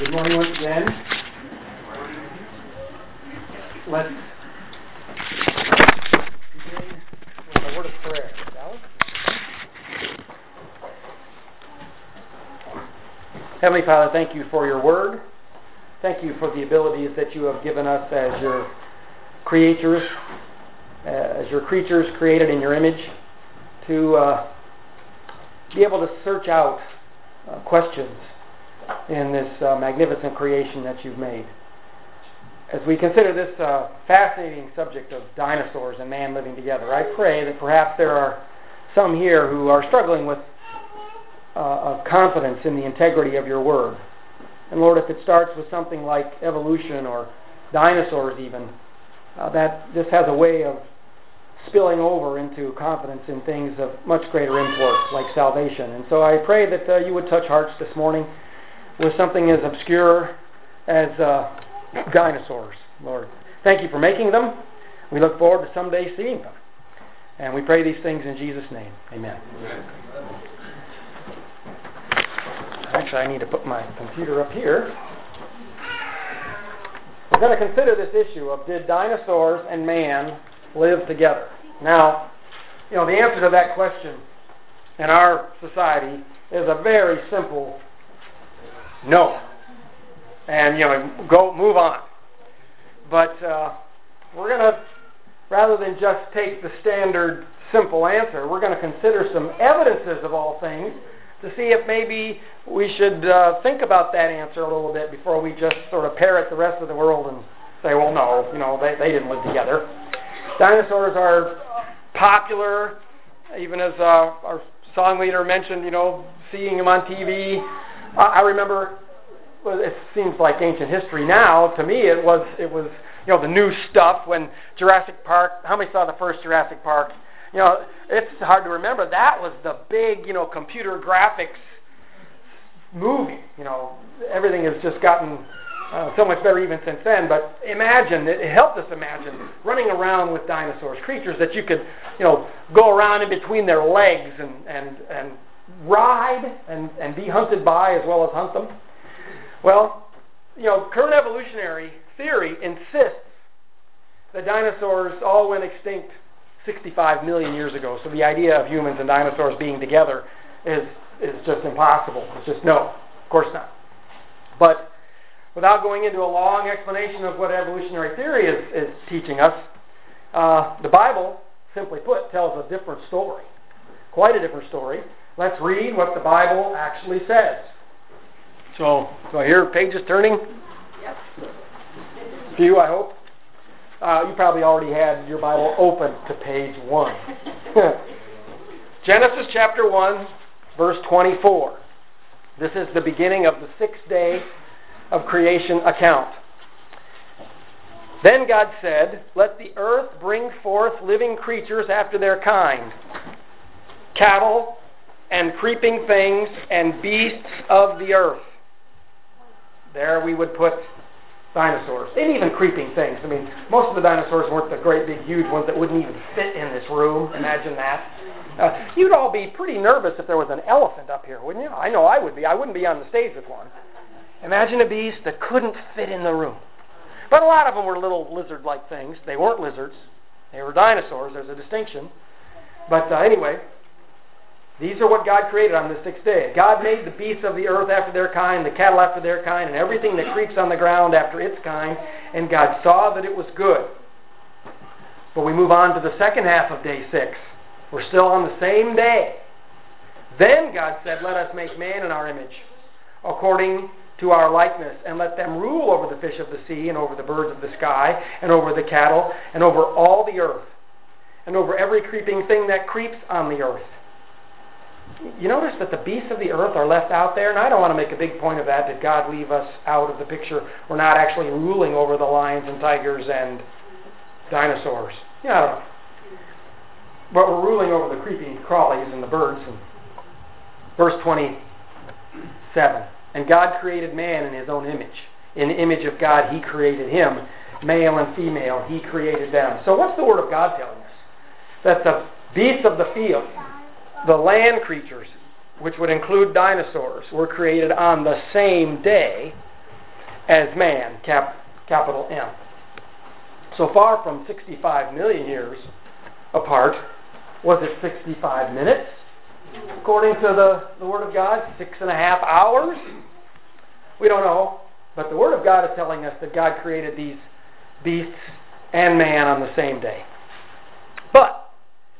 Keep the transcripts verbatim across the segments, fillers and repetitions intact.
Good morning once again. Let's begin with a word of prayer. Dallas? Heavenly Father, thank you for your word. Thank you for the abilities that you have given us as your creatures, uh, as your creatures created in your image, to uh, be able to search out uh, questions in this uh, magnificent creation that you've made. As we consider this uh, fascinating subject of dinosaurs and man living together, I pray that perhaps there are some here who are struggling with uh, of confidence in the integrity of your word. And Lord, if it starts with something like evolution or dinosaurs even, uh, that this has a way of spilling over into confidence in things of much greater import, like salvation. And so I pray that uh, you would touch hearts this morning with something as obscure as uh, dinosaurs, Lord. Thank you for making them. We look forward to someday seeing them. And we pray these things in Jesus' name. Amen. Amen. Actually, I need to put my computer up here. We're going to consider this issue of did dinosaurs and man live together? Now, you know, the answer to that question in our society is a very simple no. And, you know, go move on. But uh, we're going to, rather than just take the standard simple answer, we're going to consider some evidences of all things to see if maybe we should uh, think about that answer a little bit before we just sort of parrot the rest of the world and say, well, no, you know, they, they didn't live together. Dinosaurs are popular, even as uh, our song leader mentioned, you know, seeing them on T V. I, I remember, well, it seems like ancient history now. To me, it was, it was, you know, the new stuff when Jurassic Park. How many saw the first Jurassic Park? You know, it's hard to remember. That was the big, you know, computer graphics movie. You know, everything has just gotten uh, so much better even since then. But imagine, it, it helped us imagine running around with dinosaurs, creatures that you could, you know, go around in between their legs and and and ride and and be hunted by as well as hunt them. Well, you know, current evolutionary theory insists that dinosaurs all went extinct sixty-five million years ago. So the idea of humans and dinosaurs being together is is just impossible. It's just no, of course not. But without going into a long explanation of what evolutionary theory is, is teaching us, uh, the Bible, simply put, tells a different story. Quite a different story. Let's read what the Bible actually says. So, so I hear pages turning. Yes. Few, I hope. Uh, you probably already had your Bible open to page one. Genesis chapter one, verse twenty-four. This is the beginning of the sixth day of creation account. Then God said, "Let the earth bring forth living creatures after their kind, cattle and creeping things and beasts of the earth." There we would put dinosaurs, and even creeping things. I mean, most of the dinosaurs weren't the great big huge ones that wouldn't even fit in this room. Imagine that. Uh, you'd all be pretty nervous if there was an elephant up here, wouldn't you? I know I would be. I wouldn't be on the stage with one. Imagine a beast that couldn't fit in the room. But a lot of them were little lizard-like things. They weren't lizards. They were dinosaurs. There's a distinction. But uh, anyway, these are what God created on the sixth day. God made the beasts of the earth after their kind, the cattle after their kind, and everything that creeps on the ground after its kind. And God saw that it was good. But we move on to the second half of day six. We're still on the same day. Then God said, "Let us make man in our image, according to our likeness, and let them rule over the fish of the sea, and over the birds of the sky, and over the cattle, and over all the earth, and over every creeping thing that creeps on the earth." You notice that the beasts of the earth are left out there, and I don't want to make a big point of that. Did God leave us out of the picture? We're not actually ruling over the lions and tigers and dinosaurs. Yeah, I don't know. But we're ruling over the creepy crawlies and the birds. And verse twenty-seven. "And God created man in his own image. In the image of God he created him. Male and female he created them." So what's the Word of God telling us? That the beasts of the field, the land creatures, which would include dinosaurs, were created on the same day as man, cap, capital M. So far from sixty-five million years apart, was it sixty-five minutes? According to the, the Word of God, six and a half hours? We don't know. But the Word of God is telling us that God created these beasts and man on the same day. But,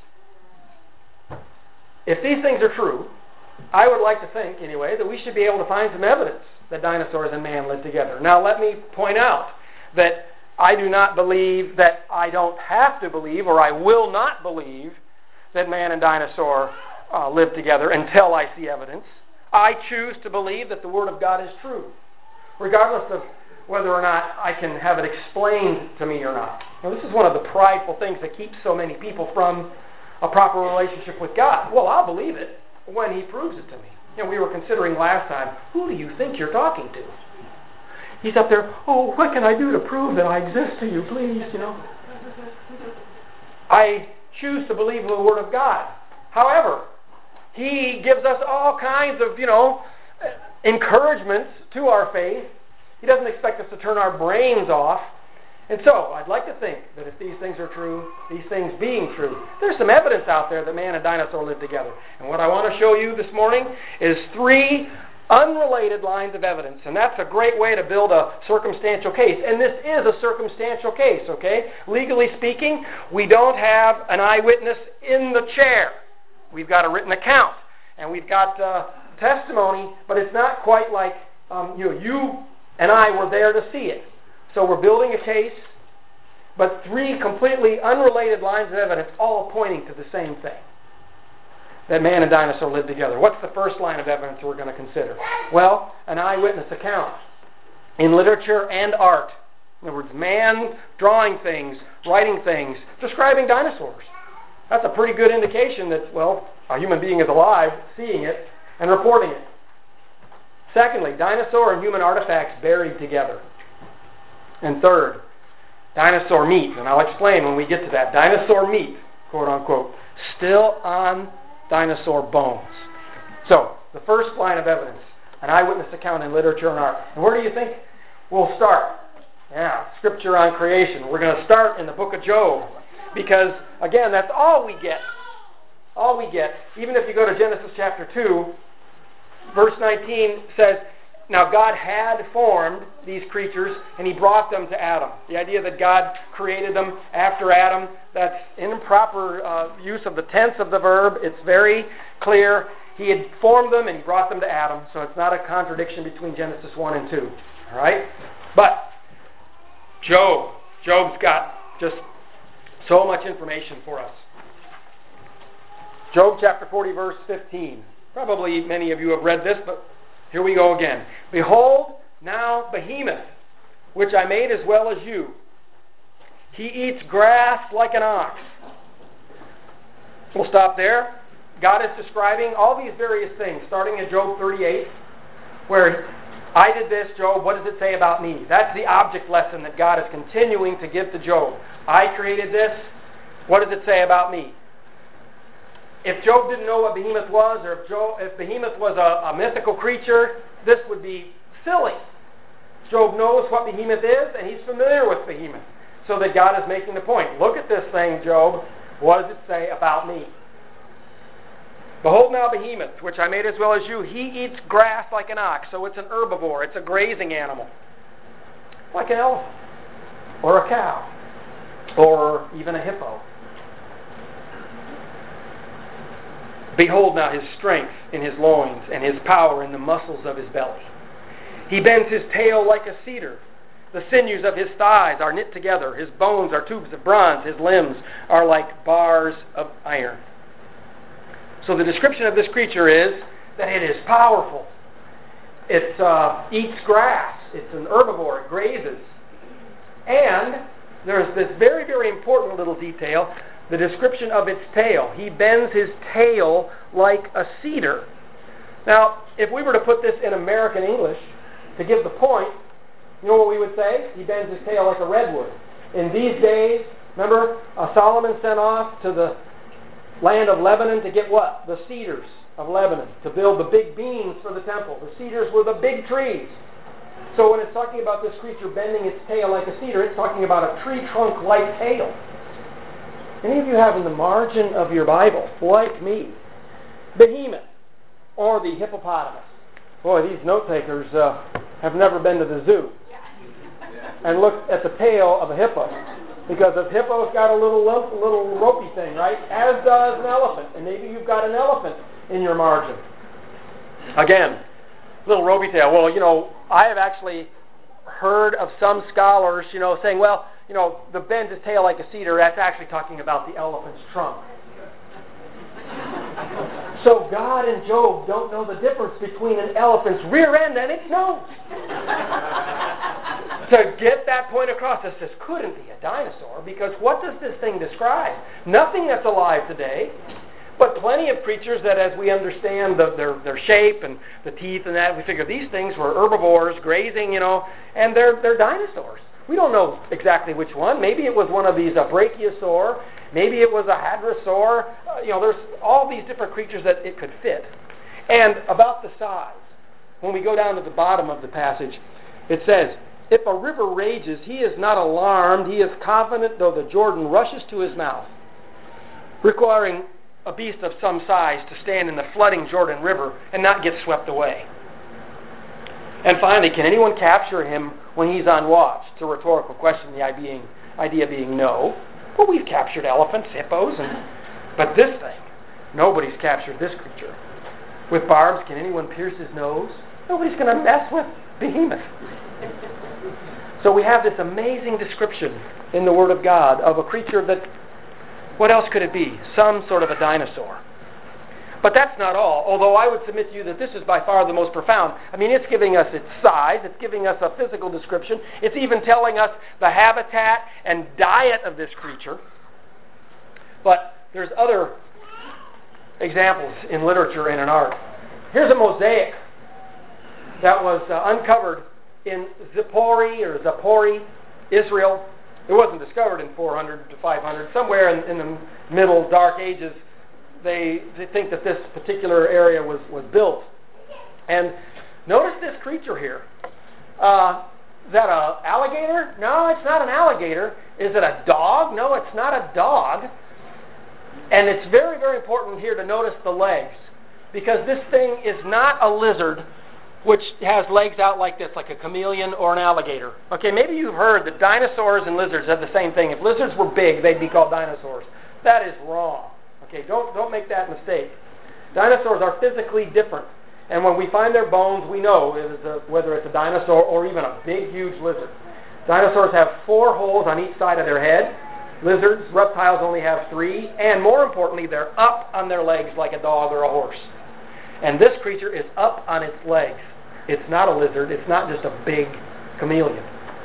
if these things are true, I would like to think, anyway, that we should be able to find some evidence that dinosaurs and man lived together. Now, let me point out that I do not believe that I don't have to believe, or I will not believe, that man and dinosaur uh, lived together until I see evidence. I choose to believe that the Word of God is true, regardless of whether or not I can have it explained to me or not. Now, this is one of the prideful things that keeps so many people from a proper relationship with God. Well, I'll believe it when He proves it to me. You know, we were considering last time, who do you think you're talking to? He's up there, oh, what can I do to prove that I exist to you, please, you know? I choose to believe in the Word of God. However, He gives us all kinds of, you know, encouragements to our faith. He doesn't expect us to turn our brains off. And so, I'd like to think that if these things are true, these things being true, there's some evidence out there that man and dinosaur lived together. And what I want to show you this morning is three unrelated lines of evidence. And that's a great way to build a circumstantial case. And this is a circumstantial case, okay? Legally speaking, we don't have an eyewitness in the chair. We've got a written account. And we've got uh, testimony, but it's not quite like um, you know, you and I were there to see it. So we're building a case, but three completely unrelated lines of evidence all pointing to the same thing. That man and dinosaur lived together. What's the first line of evidence we're going to consider? Well, an eyewitness account in literature and art. In other words, man drawing things, writing things, describing dinosaurs. That's a pretty good indication that, well, a human being is alive, seeing it, and reporting it. Secondly, dinosaur and human artifacts buried together. And third, dinosaur meat. And I'll explain when we get to that. Dinosaur meat, quote unquote, still on dinosaur bones. So, the first line of evidence, an eyewitness account in literature and art. And where do you think we'll start? Yeah, Scripture on creation. We're going to start in the book of Job. Because, again, that's all we get. All we get. Even if you go to Genesis chapter two, verse nineteen says, now God had formed these creatures and He brought them to Adam. The idea that God created them after Adam, that's improper uh, use of the tense of the verb. It's very clear. He had formed them and He brought them to Adam. So it's not a contradiction between Genesis one and two. All right? But Job. Job's got just so much information for us. Job chapter forty, verse fifteen. Probably many of you have read this, but here we go again. Behold, now Behemoth, which I made as well as you. He eats grass like an ox. We'll stop there. God is describing all these various things, starting in Job thirty-eight, where I did this, Job, what does it say about me? That's the object lesson that God is continuing to give to Job. I created this, what does it say about me? If Job didn't know what Behemoth was, or if, Job, if Behemoth was a, a mythical creature, this would be silly. Job knows what Behemoth is, and he's familiar with Behemoth. So that God is making the point. Look at this thing, Job. What does it say about me? Behold now Behemoth, which I made as well as you. He eats grass like an ox. So it's an herbivore. It's a grazing animal. Like an elephant. Or a cow. Or even a hippo. Behold now his strength in his loins, and his power in the muscles of his belly. He bends his tail like a cedar. The sinews of his thighs are knit together. His bones are tubes of bronze. His limbs are like bars of iron. So the description of this creature is that it is powerful. It uh, eats grass. It's an herbivore. It grazes. And there's this very, very important little detail. The description of its tail. He bends his tail like a cedar. Now, if we were to put this in American English to give the point, you know what we would say? He bends his tail like a redwood. In these days, remember, uh, Solomon sent off to the land of Lebanon to get what? The cedars of Lebanon, to build the big beams for the temple. The cedars were the big trees. So when it's talking about this creature bending its tail like a cedar, it's talking about a tree trunk-like tail. Any of you have in the margin of your Bible, like me, Behemoth or the hippopotamus? Boy, these note takers uh, have never been to the zoo and looked at the tail of a hippo, because a hippo's got a little lump, little ropey thing, right? As does an elephant, and maybe you've got an elephant in your margin. Again, little ropey tail. Well, you know, I have actually heard of some scholars, you know, saying, well, you know, the bends its tail like a cedar, that's actually talking about the elephant's trunk. So God and Job don't know the difference between an elephant's rear end and its nose. To get that point across, this just couldn't be a dinosaur, because what does this thing describe? Nothing that's alive today, but plenty of creatures that, as we understand the, their their shape and the teeth and that, we figure these things were herbivores grazing, you know, and they're they're dinosaurs. We don't know exactly which one. Maybe it was one of these, a brachiosaur. Maybe it was a hadrosaur. Uh, you know, there's all these different creatures that it could fit. And about the size, when we go down to the bottom of the passage, it says, if a river rages, he is not alarmed. He is confident, though the Jordan rushes to his mouth. Requiring a beast of some size to stand in the flooding Jordan River and not get swept away. And finally, can anyone capture him when he's on watch? It's a rhetorical question, the idea being, idea being no. Well, we've captured elephants, hippos, and but this thing, nobody's captured this creature. With barbs, can anyone pierce his nose? Nobody's going to mess with Behemoth. So we have this amazing description in the Word of God of a creature that, what else could it be? Some sort of a dinosaur. But that's not all, although I would submit to you that this is by far the most profound. I mean, it's giving us its size, it's giving us a physical description, it's even telling us the habitat and diet of this creature. But there's other examples in literature and in art. Here's a mosaic that was uh, uncovered in Zippori or Zappori, Israel. It wasn't discovered in four hundred to five hundred. Somewhere in, in the Middle Dark Ages, they, they think that this particular area was, was built. And notice this creature here. Uh, is that an alligator? No, it's not an alligator. Is it a dog? No, it's not a dog. And it's very, very important here to notice the legs, because this thing is not a lizard which has legs out like this, like a chameleon or an alligator. Okay, maybe you've heard that dinosaurs and lizards have the same thing. If lizards were big, they'd be called dinosaurs. That is wrong. Okay, don't, don't make that mistake. Dinosaurs are physically different. And when we find their bones, we know it is a, whether it's a dinosaur or even a big, huge lizard. Dinosaurs have four holes on each side of their head. Lizards, reptiles only have three. And more importantly, they're up on their legs like a dog or a horse. And this creature is up on its legs. It's not a lizard. It's not just a big chameleon.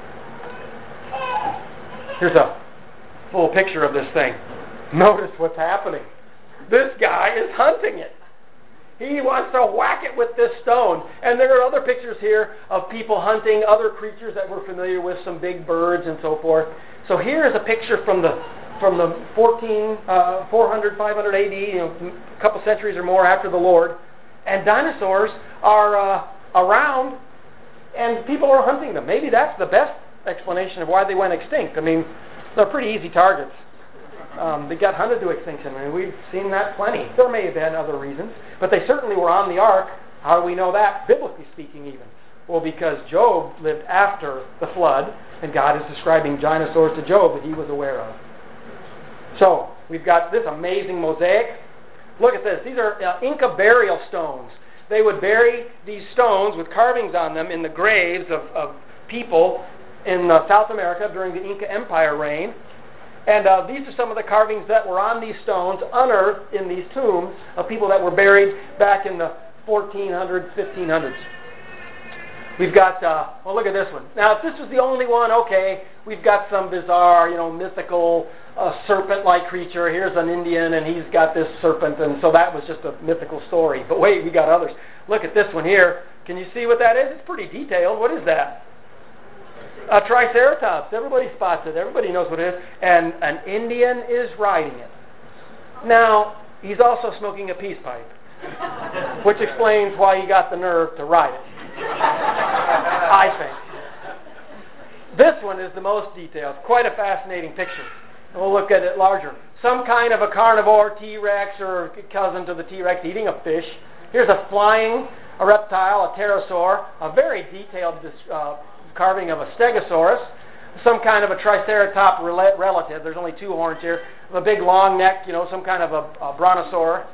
Here's a full picture of this thing. Notice what's happening. This guy is hunting it. He wants to whack it with this stone. And there are other pictures here of people hunting other creatures that we're familiar with, some big birds and so forth. So here is a picture from the from the fourteen, uh, four hundred, five hundred A D, you know, a couple centuries or more after the Lord. And dinosaurs are uh, around, and people are hunting them. Maybe that's the best explanation of why they went extinct. I mean, they're pretty easy targets. Um, they got hunted to extinction. I mean, we've seen that plenty. There may have been other reasons, but they certainly were on the ark. How do we know that? Biblically speaking, even. Well, because Job lived after the flood, and God is describing dinosaurs to Job that he was aware of. So, we've got this amazing mosaic. Look at this. These are uh, Inca burial stones. They would bury these stones with carvings on them in the graves of, of people in uh, South America during the Inca Empire reign. And uh, these are some of the carvings that were on these stones, unearthed in these tombs of people that were buried back in the fourteen hundreds, fifteen hundreds. We've got, uh, well, look at this one. Now, if this was the only one, okay, we've got some bizarre, you know, mythical uh, serpent-like creature. Here's an Indian, and he's got this serpent, and so that was just a mythical story. But wait, we got others. Look at this one here. Can you see what that is? It's pretty detailed. What is that? A triceratops. Everybody spots it. Everybody knows what it is. And an Indian is riding it. Now, he's also smoking a peace pipe, which explains why he got the nerve to ride it. I think. This one is the most detailed. Quite a fascinating picture. We'll look at it larger. Some kind of a carnivore, T-Rex, or cousin to the T-Rex eating a fish. Here's a flying a reptile, a pterosaur, a very detailed uh, carving of a stegosaurus, some kind of a triceratop rel- relative. There's only two horns here. A big long neck, you know, some kind of a, a brontosaur.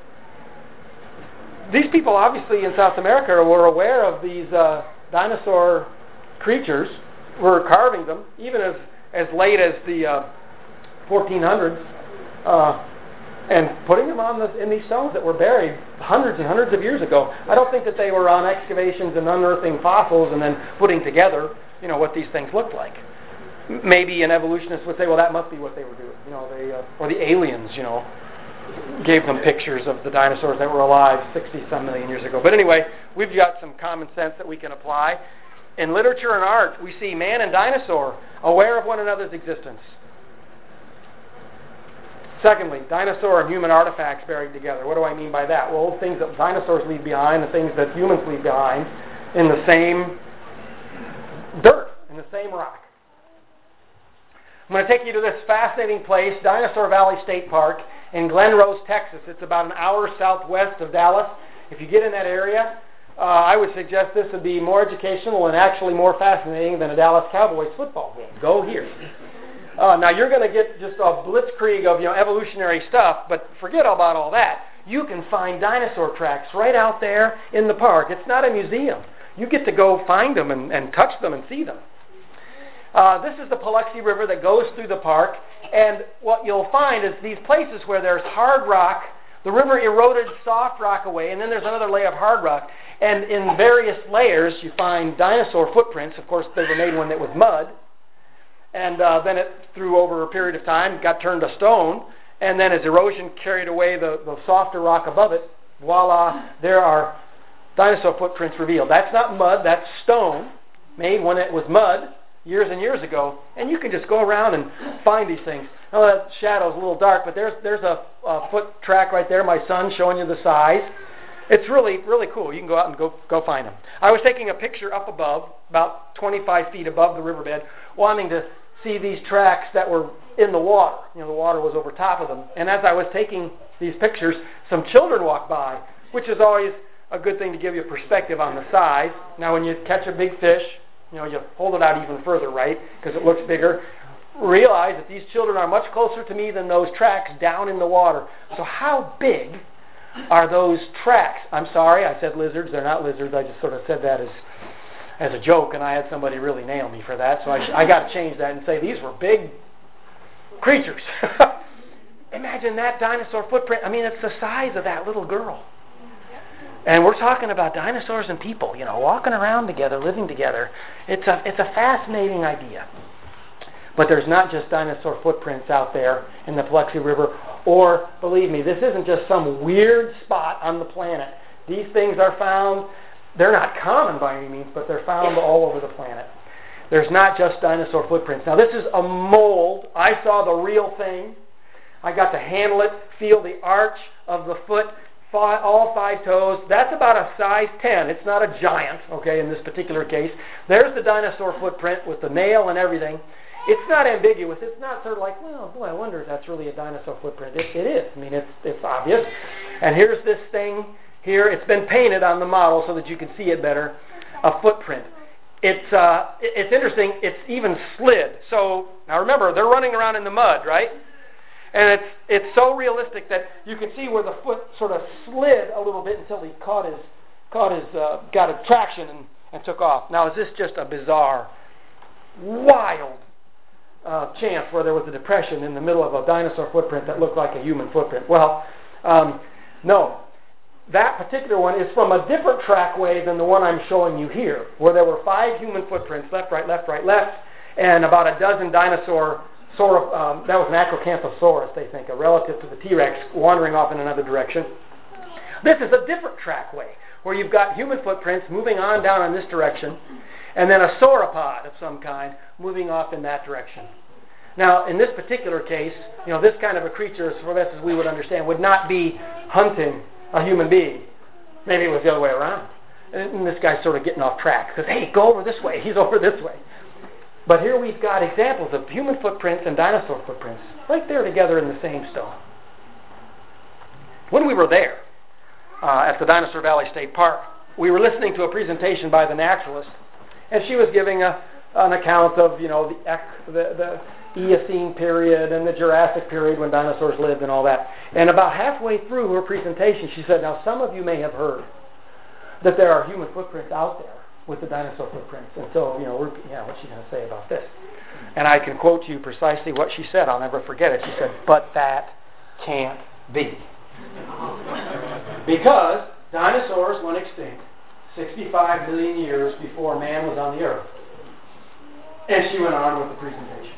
These people, obviously, in South America were aware of these uh, dinosaur creatures, were carving them, even as, as late as the uh, fourteen hundreds, uh, and putting them on the, in these stones that were buried hundreds and hundreds of years ago. I don't think that they were on excavations and unearthing fossils and then putting together, you know, what these things looked like. Maybe an evolutionist would say, well, that must be what they were doing. You know, they uh, or the aliens, you know, gave them pictures of the dinosaurs that were alive sixty some million years ago. But anyway, we've got some common sense that we can apply. In literature and art, we see man and dinosaur aware of one another's existence. Secondly, dinosaur and human artifacts buried together. What do I mean by that? Well, things that dinosaurs leave behind, the things that humans leave behind in the same dirt, in the same rock. I'm going to take you to this fascinating place, Dinosaur Valley State Park in Glen Rose, Texas. It's about an hour southwest of Dallas. If you get in that area, uh, I would suggest this would be more educational and actually more fascinating than a Dallas Cowboys football game. Go here. Uh, now, you're going to get just a blitzkrieg of, you know, evolutionary stuff, but forget about all that. You can find dinosaur tracks right out there in the park. It's not a museum. You get to go find them and, and touch them and see them. Uh, this is the Paluxy River that goes through the park, and what you'll find is these places where there's hard rock, the river eroded soft rock away, and then there's another layer of hard rock, and in various layers you find dinosaur footprints. Of course, they were made when it was mud, and uh, then it, through over a period of time, got turned to stone, and then as erosion carried away the, the softer rock above it, voila, there are dinosaur footprints revealed. That's not mud, that's stone, made when it was mud, years and years ago, and you can just go around and find these things. Now that shadow's a little dark, but there's there's a, a foot track right there, my son showing you the size. It's really, really cool. You can go out and go go find them. I was taking a picture up above, about twenty-five feet above the riverbed, wanting to see these tracks that were in the water. You know, the water was over top of them. And as I was taking these pictures, some children walked by, which is always a good thing to give you a perspective on the size. Now, when you catch a big fish, you know, you hold it out even further, right, because it looks bigger. Realize that these children are much closer to me than those tracks down in the water. So how big are those tracks? I'm sorry, I said lizards. They're not lizards. I just sort of said that as as a joke, and I had somebody really nail me for that. So I, sh- I got to change that and say these were big creatures. Imagine that dinosaur footprint. I mean, it's the size of that little girl. And we're talking about dinosaurs and people, you know, walking around together, living together. It's a it's a fascinating idea. But there's not just dinosaur footprints out there in the Paluxy River. Or, believe me, this isn't just some weird spot on the planet. These things are found, they're not common by any means, but they're found all over the planet. There's not just dinosaur footprints. Now, this is a mold. I saw the real thing. I got to handle it, feel the arch of the foot, Five, all five toes. That's about a size ten. It's not a giant, okay, in this particular case. There's the dinosaur footprint with the nail and everything. It's not ambiguous. It's not sort of like, well, boy, I wonder if that's really a dinosaur footprint. It, it is. I mean, it's it's obvious. And here's this thing here. It's been painted on the model so that you can see it better. A footprint. It's uh, it's interesting. It's even slid. So now remember, they're running around in the mud, right? And it's it's so realistic that you can see where the foot sort of slid a little bit until he caught his caught his uh, got a traction and, and took off. Now, is this just a bizarre, wild uh, chance where there was a depression in the middle of a dinosaur footprint that looked like a human footprint? Well, um, no. That particular one is from a different trackway than the one I'm showing you here, where there were five human footprints, left, right, left, right, left, and about a dozen dinosaur. Sort of, um, that was an Acrocanthosaurus, they think, a relative to the T-Rex, wandering off in another direction. This is a different trackway, where you've got human footprints moving on down in this direction, and then a sauropod of some kind moving off in that direction. Now, in this particular case, you know, this kind of a creature, as best as we would understand, would not be hunting a human being. Maybe it was the other way around. And this guy's sort of getting off track because, hey, go over this way. He's over this way. But here we've got examples of human footprints and dinosaur footprints right there together in the same stone. When we were there uh, at the Dinosaur Valley State Park, we were listening to a presentation by the naturalist, and she was giving a, an account of, you know, the, the, the Eocene period and the Jurassic period when dinosaurs lived and all that. And about halfway through her presentation, she said, now some of you may have heard that there are human footprints out there with the dinosaur footprints. And so, you know, we're, yeah, what's she going to say about this? And I can quote you precisely what she said. I'll never forget it. She said, but that can't be. Because dinosaurs went extinct sixty-five million years before man was on the earth. And she went on with the presentation.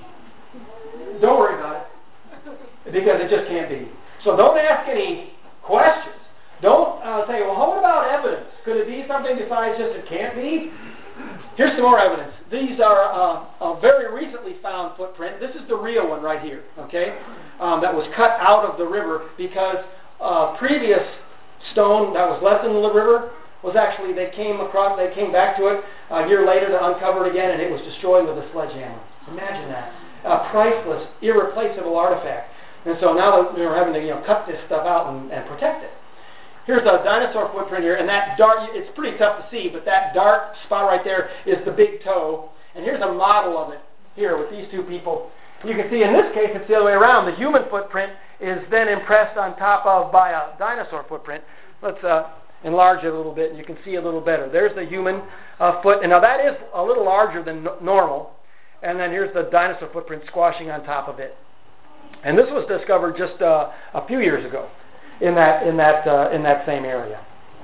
Don't worry about it, because it just can't be. So don't ask any questions. Don't uh, say, well, what about evidence? Could it be something besides just it can't be? Here's some more evidence. These are uh, a very recently found footprint. This is the real one right here, okay, um, that was cut out of the river because uh, previous stone that was left in the river was actually, they came across, they came back to it a year later to uncover it again, and it was destroyed with a sledgehammer. Imagine that. A priceless, irreplaceable artifact. And so now that we're having to, you know, cut this stuff out and, and protect it. Here's a dinosaur footprint here, and that dark, it's pretty tough to see, but that dark spot right there is the big toe. And here's a model of it here with these two people. You can see in this case it's the other way around. The human footprint is then impressed on top of by a dinosaur footprint. Let's uh, enlarge it a little bit, and you can see a little better. There's the human uh, foot, and now that is a little larger than no- normal. And then here's the dinosaur footprint squashing on top of it. And this was discovered just uh, a few years ago in that in that uh, in that same area.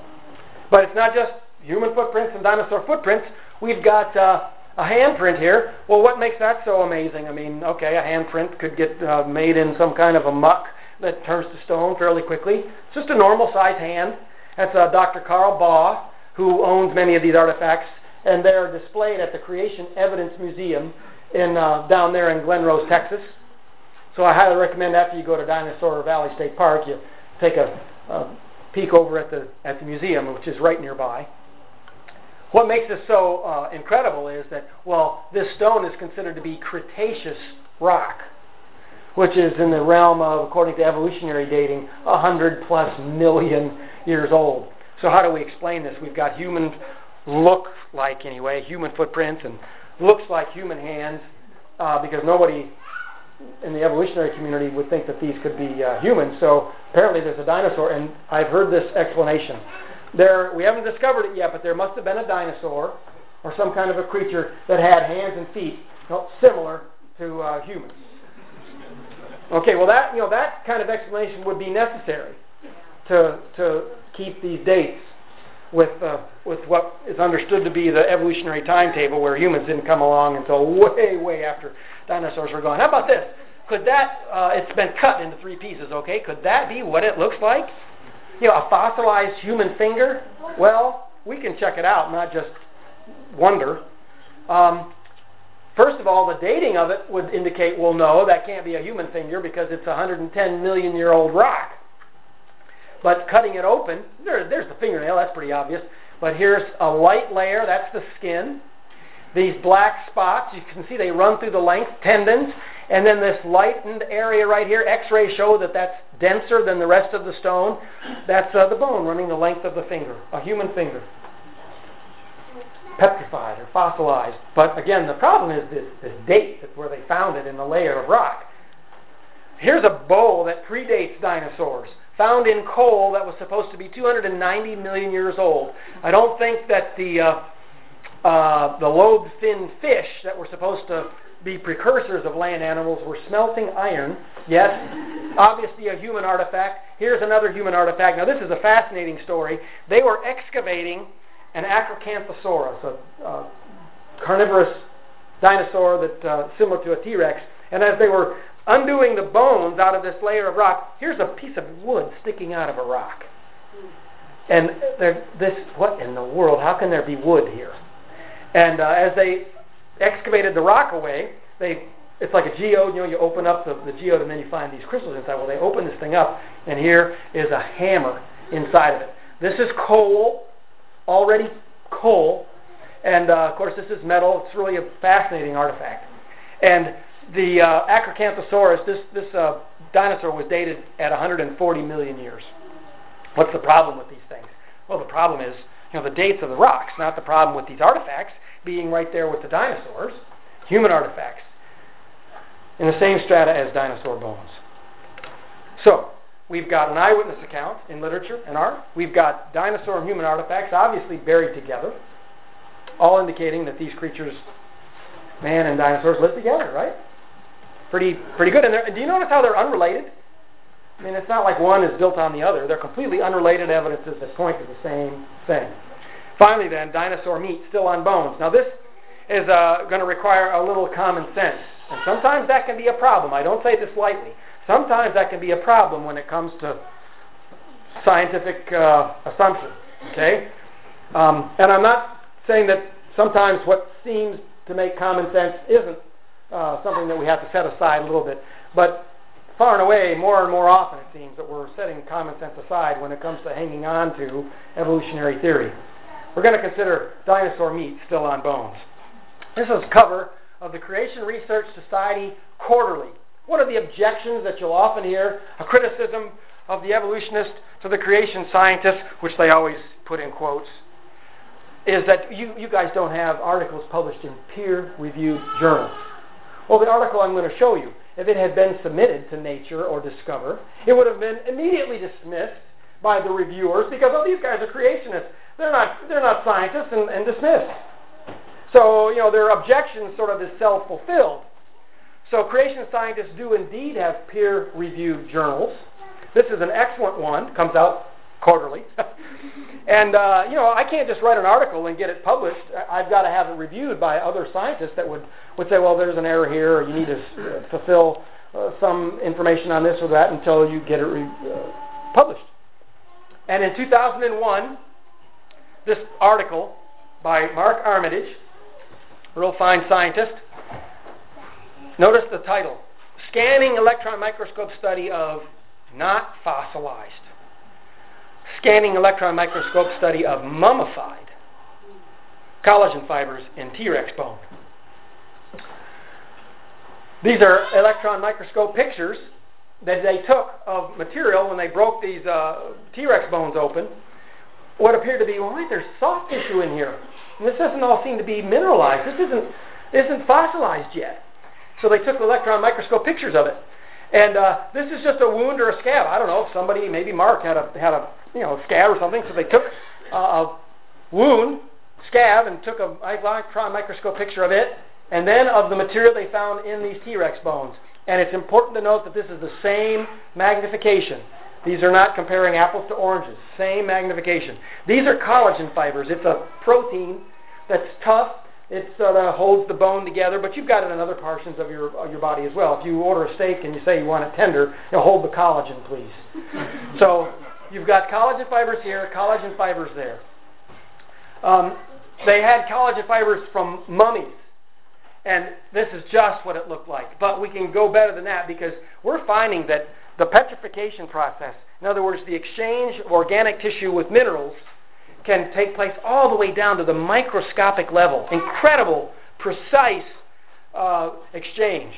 But it's not just human footprints and dinosaur footprints. We've got uh, a handprint here. Well, what makes that so amazing? I mean, okay, a handprint could get uh, made in some kind of a muck that turns to stone fairly quickly. It's just a normal size hand. That's uh, Doctor Carl Baugh, who owns many of these artifacts, and they're displayed at the Creation Evidence Museum in uh, down there in Glen Rose, Texas. So I highly recommend after you go to Dinosaur Valley State Park, you take a, a peek over at the at the museum, which is right nearby. What makes this so uh, incredible is that, well, this stone is considered to be Cretaceous rock, which is in the realm of, according to evolutionary dating, a hundred plus million years old. So how do we explain this? We've got human look like, anyway, human footprints and looks like human hands, uh, because nobody in the evolutionary community would think that these could be uh, humans. So apparently there's a dinosaur, and I've heard this explanation. There, we haven't discovered it yet, but there must have been a dinosaur or some kind of a creature that had hands and feet, well, similar to uh, humans. Okay, well that you know that kind of explanation would be necessary to to keep these dates with uh, with what is understood to be the evolutionary timetable, where humans didn't come along until way, way after dinosaurs were gone. How about this? Could that, uh, it's been cut into three pieces, okay? Could that be what it looks like? You know, a fossilized human finger? Well, we can check it out, not just wonder. Um, first of all, the dating of it would indicate, well, no, that can't be a human finger because it's a one hundred ten million year old rock. But cutting it open, there, there's the fingernail, that's pretty obvious. But here's a light layer, that's the skin. These black spots, you can see they run through the length, tendons. And then this lightened area right here, X-rays show that that's denser than the rest of the stone. That's uh, the bone running the length of the finger, a human finger. Petrified or fossilized. But again, the problem is this, this date, that's where they found it in the layer of rock. Here's a bowl that predates dinosaurs, found in coal that was supposed to be two hundred ninety million years old. I don't think that the uh, uh, the lobe-finned fish that were supposed to be precursors of land animals were smelting iron. Yes, obviously a human artifact. Here's another human artifact. Now this is a fascinating story. They were excavating an Acrocanthosaurus, a uh, carnivorous dinosaur that uh, similar to a T-Rex. And as they were undoing the bones out of this layer of rock, here's a piece of wood sticking out of a rock. And this, what in the world? How can there be wood here? And uh, as they excavated the rock away, they it's like a geode, you know, you open up the, the geode and then you find these crystals inside. Well, they open this thing up, and here is a hammer inside of it. This is coal already coal. And, uh, of course, this is metal. It's really a fascinating artifact. And the uh, Acrocanthosaurus, this, this uh, dinosaur was dated at one hundred forty million years. What's the problem with these things? Well, the problem is, you know, the dates of the rocks, not the problem with these artifacts being right there with the dinosaurs, human artifacts, in the same strata as dinosaur bones. So, we've got an eyewitness account in literature and art. We've got dinosaur and human artifacts obviously buried together, all indicating that these creatures, man and dinosaurs, live together, right? Pretty pretty good. And, and do you notice how they're unrelated? I mean, it's not like one is built on the other. They're completely unrelated evidences that point to the same thing. Finally, then, dinosaur meat still on bones. Now, this is uh, going to require a little common sense. And sometimes that can be a problem. I don't say this lightly. Sometimes that can be a problem when it comes to scientific uh, assumptions. Okay? Um, and I'm not saying that sometimes what seems to make common sense isn't uh, something that we have to set aside a little bit. But far and away, more and more often it seems that we're setting common sense aside when it comes to hanging on to evolutionary theory. We're going to consider dinosaur meat still on bones. This is cover of the Creation Research Society Quarterly. One of the objections that you'll often hear, a criticism of the evolutionist to the creation scientist, which they always put in quotes, is that you, you guys don't have articles published in peer-reviewed journals. Well, the article I'm going to show you, if it had been submitted to Nature or Discover, it would have been immediately dismissed by the reviewers because, oh, these guys are creationists. They're not, they're not scientists, and, and dismissed. So, you know, their objection sort of is self-fulfilled. So creation scientists do indeed have peer-reviewed journals. This is an excellent one. Comes out quarterly. And, uh, you know, I can't just write an article and get it published. I've got to have it reviewed by other scientists that would, would say, well, there's an error here, or you need to uh, fulfill uh, some information on this or that until you get it re- uh, published. And in two thousand one, this article by Mark Armitage, real fine scientist, notice the title, Scanning Electron Microscope Study of Not Fossilized. Scanning Electron Microscope Study of Mummified Collagen Fibers in T-Rex Bone. These are electron microscope pictures that they took of material when they broke these uh, T-Rex bones open. What appeared to be, well, wait, there's soft tissue in here. And this doesn't all seem to be mineralized. This isn't, isn't fossilized yet. So they took electron microscope pictures of it. And uh, this is just a wound or a scab. I don't know if somebody, maybe Mark had a had a you know scab or something. So they took uh, a wound, scab, and took an electron microscope picture of it, and then of the material they found in these T-Rex bones. And it's important to note that this is the same magnification. These are not comparing apples to oranges. Same magnification. These are collagen fibers. It's a protein that's tough. It sort of holds the bone together, but you've got it in other portions of your of your body as well. If you order a steak and you say you want it tender, you'll hold the collagen, please. So you've got collagen fibers here, collagen fibers there. Um, they had collagen fibers from mummies, and this is just what it looked like. But we can go better than that because we're finding that the petrification process, in other words, the exchange of organic tissue with minerals, can take place all the way down to the microscopic level. Incredible, precise uh, exchange.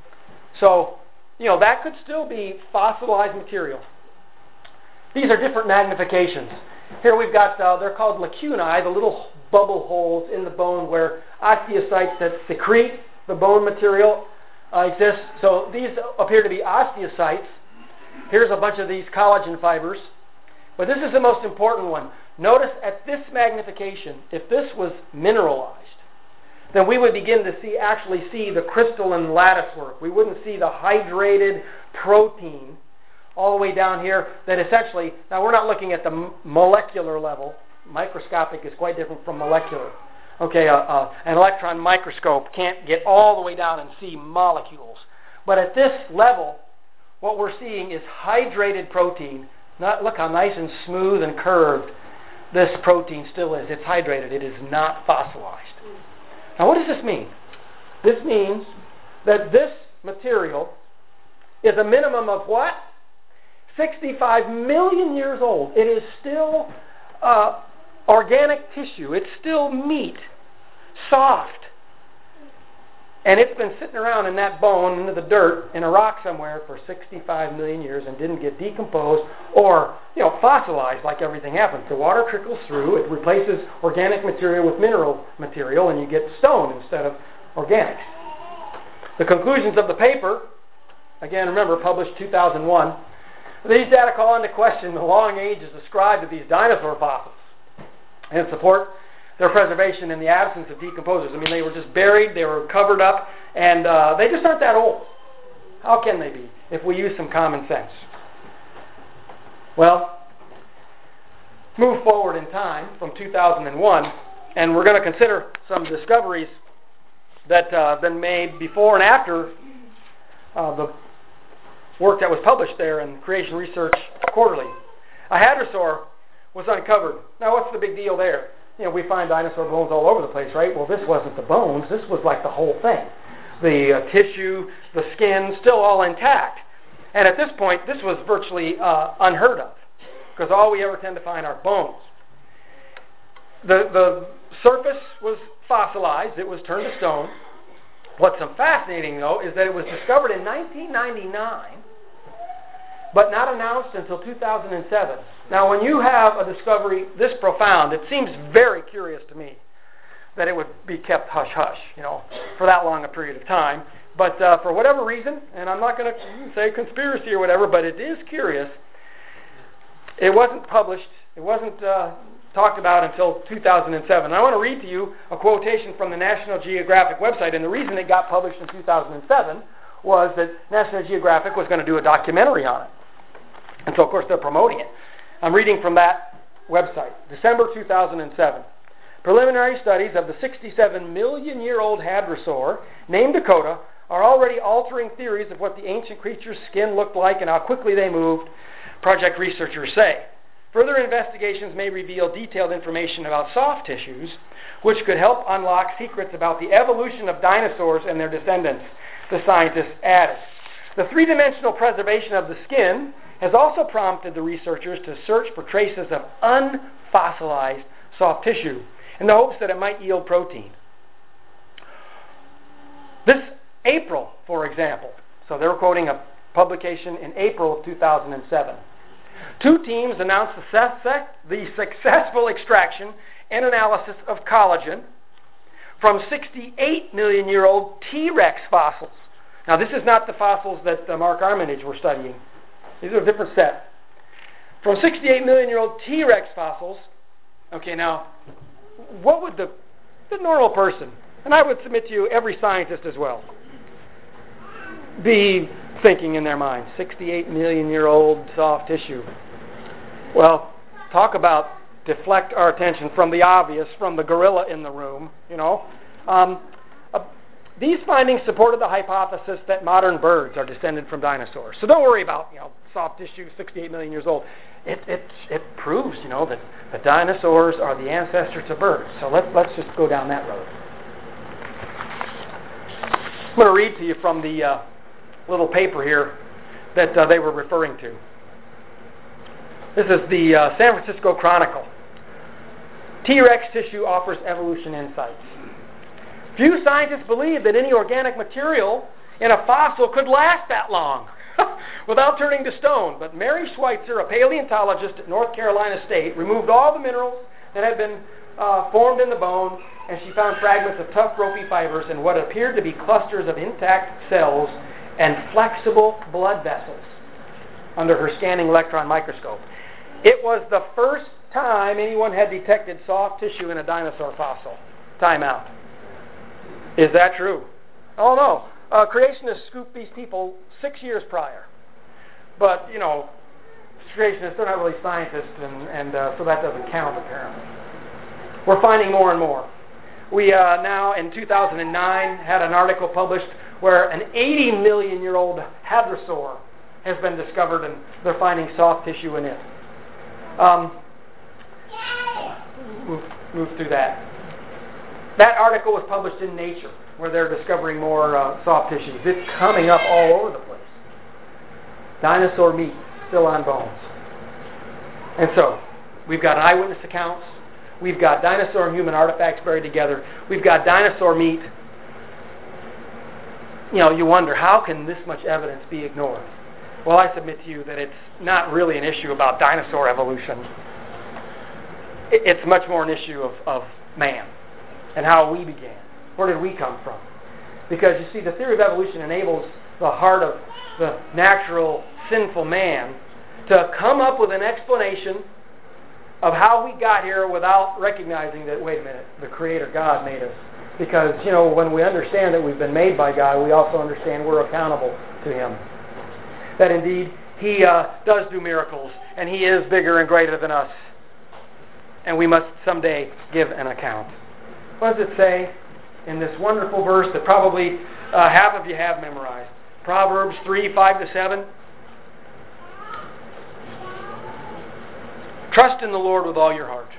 So, you know, that could still be fossilized material. These are different magnifications. Here we've got, uh, they're called lacunae, the little bubble holes in the bone where osteocytes that secrete the bone material uh, exist. So these appear to be osteocytes. Here's a bunch of these collagen fibers. But this is the most important one. Notice at this magnification, if this was mineralized, then we would begin to see actually see the crystalline lattice work. We wouldn't see the hydrated protein all the way down here that essentially, now we're not looking at the molecular level. Microscopic is quite different from molecular. Okay, uh, uh, an electron microscope can't get all the way down and see molecules. But at this level, what we're seeing is hydrated protein. Not, look how nice and smooth and curved this protein still is. It's hydrated. It is not fossilized. Now, what does this mean? This means that this material is a minimum of what? sixty-five million years old. It is still uh, organic tissue. It's still meat, soft. And it's been sitting around in that bone, into the dirt, in a rock somewhere for sixty-five million years and didn't get decomposed or, you know, fossilized like everything happens. The water trickles through, it replaces organic material with mineral material, and you get stone instead of organics. The conclusions of the paper, again, remember, published two thousand one, these data call into question the long ages ascribed to these dinosaur fossils and support their preservation in the absence of decomposers. I mean, they were just buried, they were covered up, and uh, they just aren't that old. How can they be if we use some common sense? Well, move forward in time from two thousand one, and we're going to consider some discoveries that uh, have been made before and after uh, the work that was published there in Creation Research Quarterly. A hadrosaur was uncovered. Now, what's the big deal there? You know, we find dinosaur bones all over the place, right? Well, this wasn't the bones. This was like the whole thing. The uh, tissue, the skin, still all intact. And at this point, this was virtually uh, unheard of, because all we ever tend to find are bones. The, the surface was fossilized. It was turned to stone. What's so fascinating, though, is that it was discovered in nineteen ninety-nine, but not announced until two thousand seven. Now, when you have a discovery this profound, it seems very curious to me that it would be kept hush-hush, you know, for that long a period of time. But uh, for whatever reason, and I'm not going to say conspiracy or whatever, but it is curious, it wasn't published, it wasn't uh, talked about until two thousand seven. I want to read to you a quotation from the National Geographic website, and the reason it got published in two thousand seven was that National Geographic was going to do a documentary on it. And so, of course, they're promoting it. I'm reading from that website, December two thousand seven. Preliminary studies of the sixty-seven million year old hadrosaur, named Dakota, are already altering theories of what the ancient creature's skin looked like and how quickly they moved, project researchers say. Further investigations may reveal detailed information about soft tissues, which could help unlock secrets about the evolution of dinosaurs and their descendants, the scientists added. The three-dimensional preservation of the skin has also prompted the researchers to search for traces of unfossilized soft tissue in the hopes that it might yield protein. This April, for example, so they were quoting a publication in April of two thousand seven, two teams announced the, the successful extraction and analysis of collagen from sixty-eight million year old T-Rex fossils. Now, this is not the fossils that uh, Mark Armitage were studying. These are a different set. From sixty-eight million year old T-Rex fossils, okay, now, what would the, the normal person, and I would submit to you every scientist as well, be thinking in their mind? sixty-eight million year old soft tissue. Well, talk about deflect our attention from the obvious, from the gorilla in the room, you know. Um, uh, these findings supported the hypothesis that modern birds are descended from dinosaurs. So don't worry about, you know, soft tissue, sixty-eight million years old. It, it, it proves, you know, that the dinosaurs are the ancestors of birds. So let's, let's just go down that road. I'm going to read to you from the uh, little paper here that uh, they were referring to. This is the uh, San Francisco Chronicle. T-Rex tissue offers evolution insights. Few scientists believe that any organic material in a fossil could last that long without turning to stone. But Mary Schweitzer, a paleontologist at North Carolina State, removed all the minerals that had been uh, formed in the bone, and she found fragments of tough, ropey fibers and what appeared to be clusters of intact cells and flexible blood vessels under her scanning electron microscope. It was the first time anyone had detected soft tissue in a dinosaur fossil. Time out. Is that true? Oh, no. Uh, creationists scooped these people six years prior. But, you know, creationists, they're not really scientists, and, and uh, so that doesn't count, apparently. We're finding more and more. We uh, now, in two thousand nine, had an article published where an eighty million year old hadrosaur has been discovered, and they're finding soft tissue in it. Um, move, move through that. That article was published in Nature, where they're discovering more uh, soft tissues. It's coming up all over the place. Dinosaur meat, still on bones. And so, we've got eyewitness accounts. We've got dinosaur and human artifacts buried together. We've got dinosaur meat. You know, you wonder, how can this much evidence be ignored? Well, I submit to you that it's not really an issue about dinosaur evolution. It's much more an issue of, of man and how we began. Where did we come from? Because, you see, the theory of evolution enables the heart of the natural, sinful man to come up with an explanation of how we got here without recognizing that, wait a minute, the Creator God made us. Because, you know, when we understand that we've been made by God, we also understand we're accountable to Him. That indeed, He uh, does do miracles, and He is bigger and greater than us. And we must someday give an account. What does it say in this wonderful verse that probably uh, half of you have memorized? Proverbs three, five to seven. Trust in the Lord with all your heart,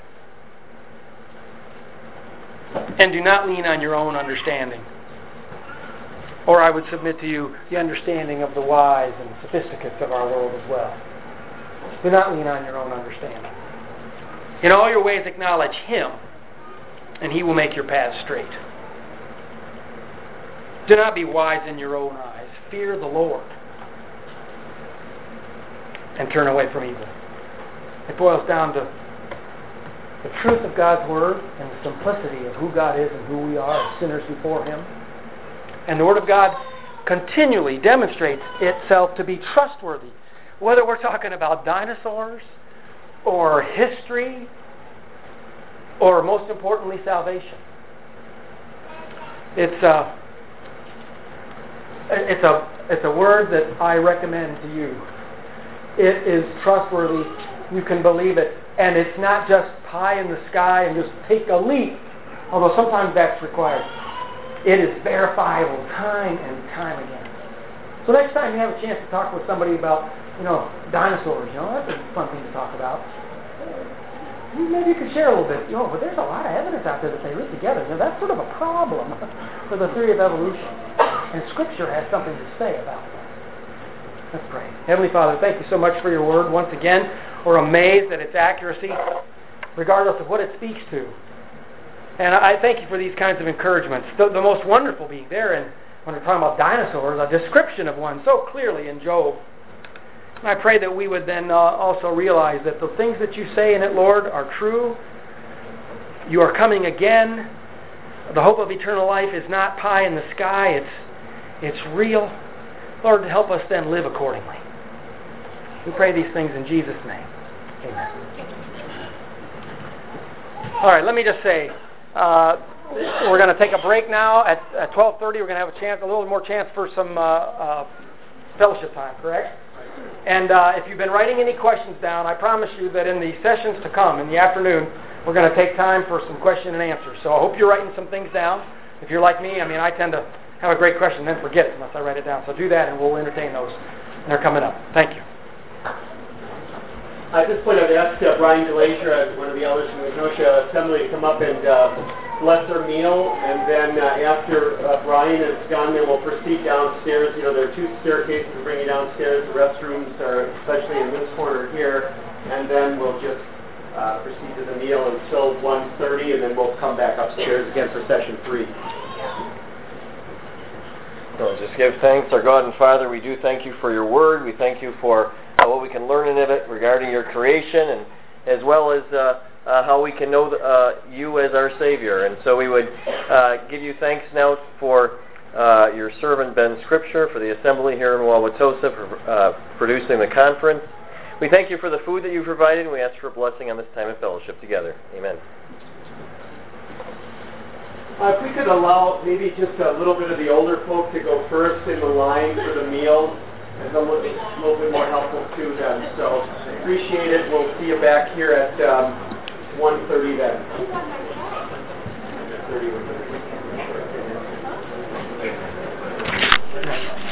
and do not lean on your own understanding. Or I would submit to you the understanding of the wise and sophisticates of our world as well. Do not lean on your own understanding. In all your ways acknowledge Him, and He will make your paths straight. Do not be wise in your own eyes. Fear the Lord, and turn away from evil. It boils down to the truth of God's Word and the simplicity of who God is and who we are as sinners before Him. And the Word of God continually demonstrates itself to be trustworthy, whether we're talking about dinosaurs or history or, most importantly, salvation. It's a, it's a, it's a word that I recommend to you. It is trustworthy. You can believe it. And it's not just pie in the sky and just take a leap, although sometimes that's required. It is verifiable time and time again. So next time you have a chance to talk with somebody about, you know, dinosaurs, you know, that's a fun thing to talk about. Maybe you could share a little bit. You know, but there's a lot of evidence out there that they live together. Now, that's sort of a problem for the theory of evolution. And Scripture has something to say about that. Let's pray. Heavenly Father, thank you so much for your word. Once again, we're amazed at its accuracy, regardless of what it speaks to. And I thank you for these kinds of encouragements. The, the most wonderful being there, and when we're talking about dinosaurs, a description of one so clearly in Job. And I pray that we would then uh, also realize that the things that you say in it, Lord, are true. You are coming again. The hope of eternal life is not pie in the sky. It's, it's real. Lord, help us then live accordingly. We pray these things in Jesus' name. Amen. All right, let me just say, uh, we're going to take a break now. At, at twelve thirty, we're going to have a chance, a little more chance for some uh, uh, fellowship time, correct? And uh, if you've been writing any questions down, I promise you that in the sessions to come, in the afternoon, we're going to take time for some question and answers. So I hope you're writing some things down. If you're like me, I mean, I tend to have a great question and then forget it unless I write it down. So do that, and we'll entertain those. And they're coming up. Thank you. At this point, I'd ask uh, Brian DeLazier, one of the elders from the Kenosha Assembly, to come up and uh, bless our meal. And then uh, after uh, Brian is done, then we'll proceed downstairs. You know, there are two staircases to bring you downstairs. The restrooms are especially in this corner here. And then we'll just uh, proceed to the meal until one thirty, and then we'll come back upstairs again for session three. So just give thanks, our God and Father. We do thank you for your word. We thank you for uh, what we can learn in it regarding your creation, and as well as uh, uh, how we can know uh, you as our Savior. And so we would uh, give you thanks now for uh, your servant Ben Scripture, for the assembly here in Wauwatosa, for uh, producing the conference. We thank you for the food that you've provided, and we ask for a blessing on this time of fellowship together. Amen. Uh, if we could allow maybe just a little bit of the older folk to go first in the line for the meal, it's a little, a little bit more helpful to them. So appreciate it. We'll see you back here at um, one thirty then. one thirty.